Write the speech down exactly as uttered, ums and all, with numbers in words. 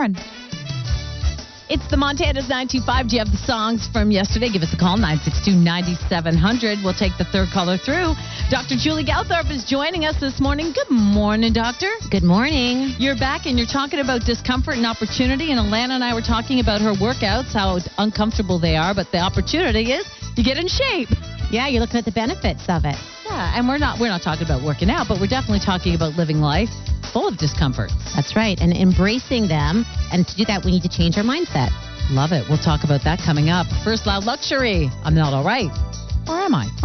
Cameron. It's the Montana's nine two five. Do you have the songs from yesterday? Give us a call, nine six two, nine seven zero zero. We'll take the third caller through. Doctor Julie Galthorpe is joining us this morning. Good morning, doctor. Good morning. You're back and you're talking about discomfort and opportunity. And Alana and I were talking about her workouts, how uncomfortable they are. But the opportunity is you get in shape. Yeah, you're looking at the benefits of it. Yeah, and we're not we're not talking about working out, but we're definitely talking about living life full of discomforts. That's right, and embracing them. And to do that, we need to change our mindset. Love it. We'll talk about that coming up. First, Loud Luxury. I'm not all right. Or am I?